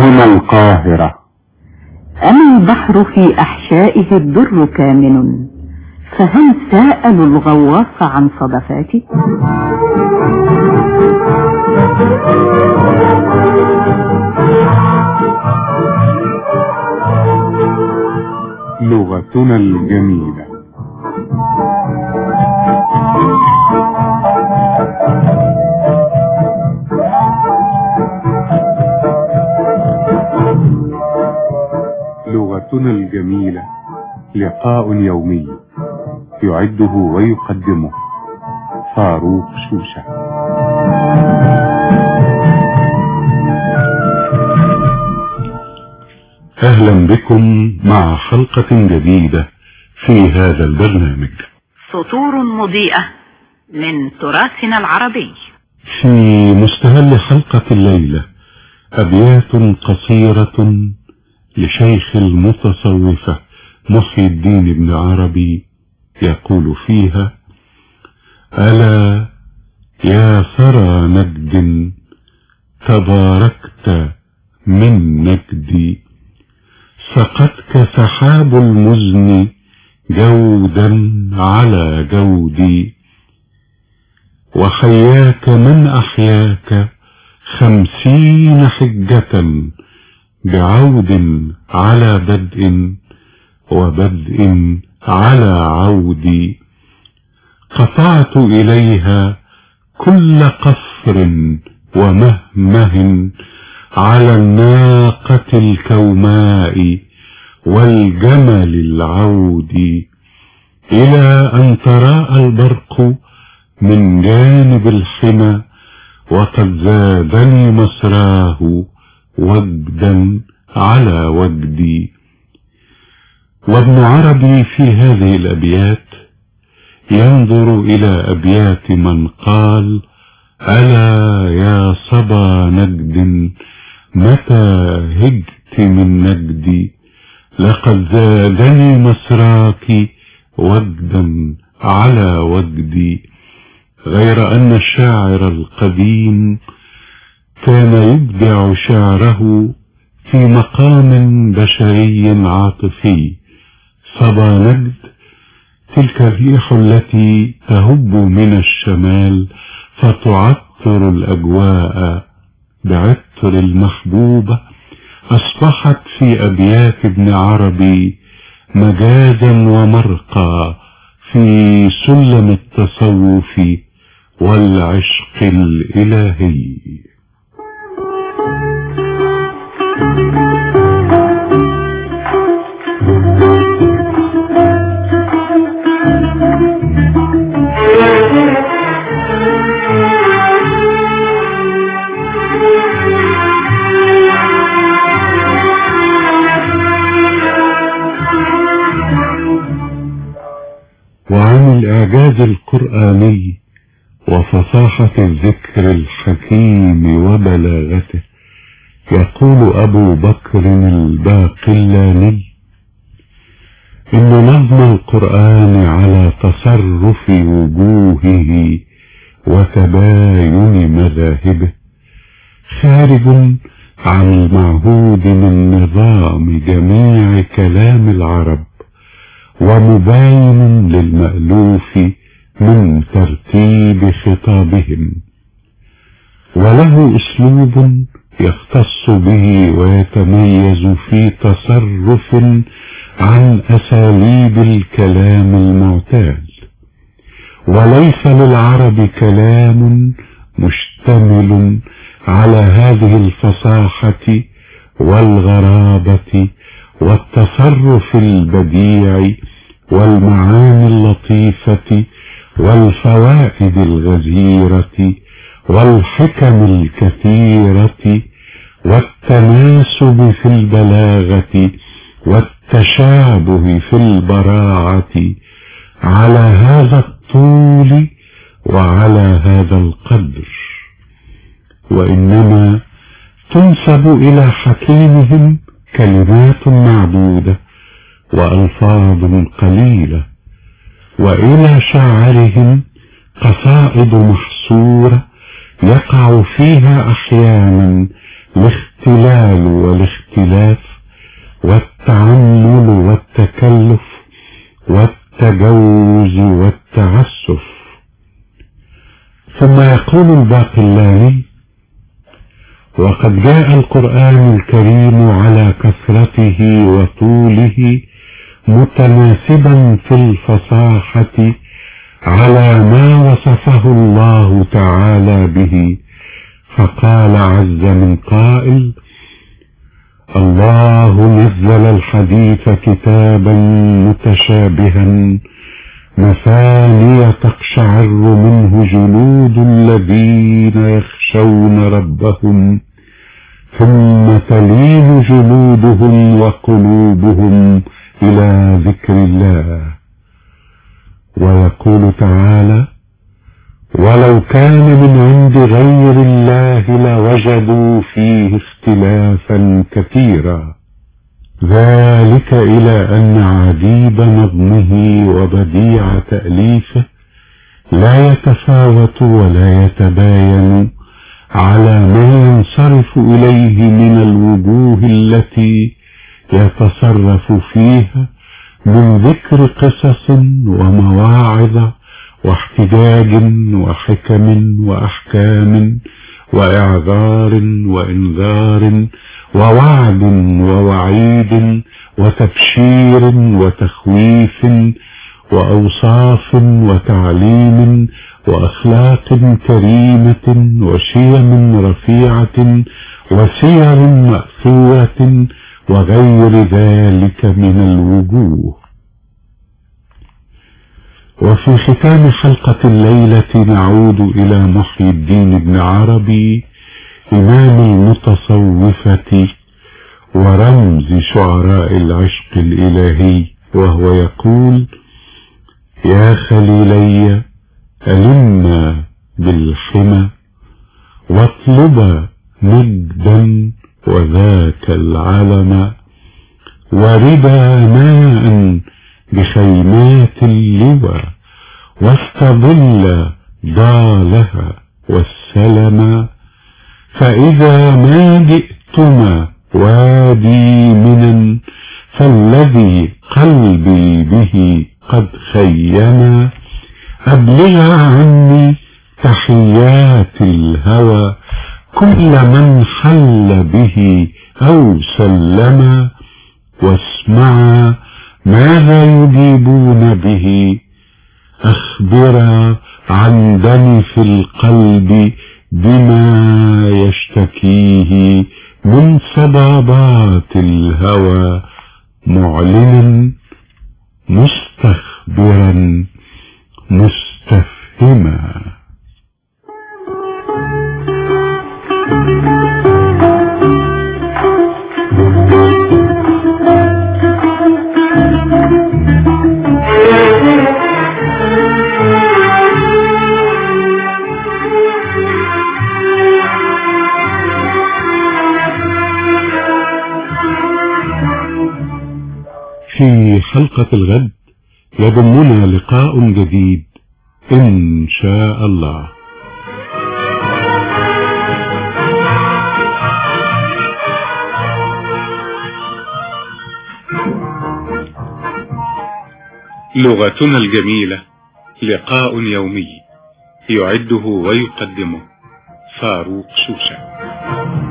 هنا القاهرة. أما البحر في أحشائه الدر كامن، فهل سألوا الغواص عن صدفاته؟ لغتنا الجميلة. لغتنا الجميلة لقاء يومي يعده ويقدمه فاروق شوشة. أهلا بكم مع حلقة جديدة في هذا البرنامج. سطور مضيئة من تراثنا العربي. في مستهل حلقة الليلة أبيات قصيرة لشيخ المتصوفة محي الدين بن عربي، يقول فيها: ألا يا ثرى نجد تباركت من نجدي، سقتك سحاب المزن جودا على جودي، وحياك من أحياك 50 حجة، بعود على بدء وبدء على عودي، قطعت إليها كل قفر ومهمه على الناقة الكوماء والجمل العود، إلى أن تراءى البرق من جانب الحمى، وقد زادني مسراه وجدا على وجدي. وابن عربي في هذه الأبيات ينظر إلى أبيات من قال: ألا يا صبا نجد متى هجت من نجدي، لقد زادني مسراك وجدا على وجدي. غير أن الشاعر القديم كان يبدع شعره في مقام بشري عاطفي. صبا نجد تلك الريح التي تهب من الشمال فتعطر الأجواء بعطر المحبوبة، أصبحت في أبيات ابن عربي مجازا ومرقى في سلم التصوف والعشق الإلهي. وعن الإعجاز القرآني وفصاحة الذكر الحكيم وبلاغته يقول أبو بكر الباقلاني: إن نظم القرآن على تصرف وجوهه وتباين مذاهبه خارج عن المعهود من نظام جميع كلام العرب، ومباين للمألوف من ترتيب خطابهم، وله أسلوب يختص به ويتميز في تصرف عن أساليب الكلام المعتاد. وليس للعرب كلام مشتمل على هذه الفصاحة والغرابة والتصرف البديع والمعاني اللطيفة والفوائد الغزيرة والحكم الكثيرة والتناسب في البلاغة والتشابه في البراعة على هذا الطول وعلى هذا القدر، وإنما تنسب إلى حكيمهم كلمات معدودة وألفاظ قليلة، وإلى شاعرهم قصائد محصورة يقع فيها أحيانا الاختلال والاختلاف والتعمل والتكلف والتجوز والتعسف. ثم يقول الباقلاني: وقد جاء القرآن الكريم على كثرته وطوله متناسبا في الفصاحة على ما وصفه الله تعالى به، فقال عز من قائل: الله نزل الحديث كتابا متشابها مثانية تقشعر منه جلود الذين يخشون ربهم ثم تلين جلودهم وقلوبهم إلى ذكر الله. ويقول تعالى: ولو كان من عند غير الله لوجدوا فيه اختلافا كثيرا. ذلك إلى أن عجيب نظمه وبديع تأليفه لا يتفاوت ولا يتباين على ما ينصرف إليه من الوجوه التي يتصرف فيها من ذكر قصص ومواعظ واحتجاج وحكم وأحكام وإعذار وإنذار ووعد ووعيد وتبشير وتخويف وأوصاف وتعليم وأخلاق كريمة وشيم رفيعة وسير مأثورة وغير ذلك من الوجوه. وفي ختام حلقة الليلة نعود إلى محي الدين بن عربي إمام المتصوفة ورمز شعراء العشق الإلهي، وهو يقول: يا خليلي ألمنا بالحمى واطلبا مجدا وذاك العلم وربا ماء بخيمات اللوى واستظل ضالها والسلما. فإذا ما جئتما وادي منا فالذي قلبي به قد خيما أبلغ عني تحيات الهوى كل من حل به أو سلما. واسمعا ماذا يجيبون به، أخبرا عن دنف القلب بما يشتكيه من صبابات الهوى، معلنا مستخبرا مستفهما. في حلقة الغد يضمنا لقاء جديد إن شاء الله. لغتنا الجميلة لقاء يومي يعده ويقدمه فاروق شوشة.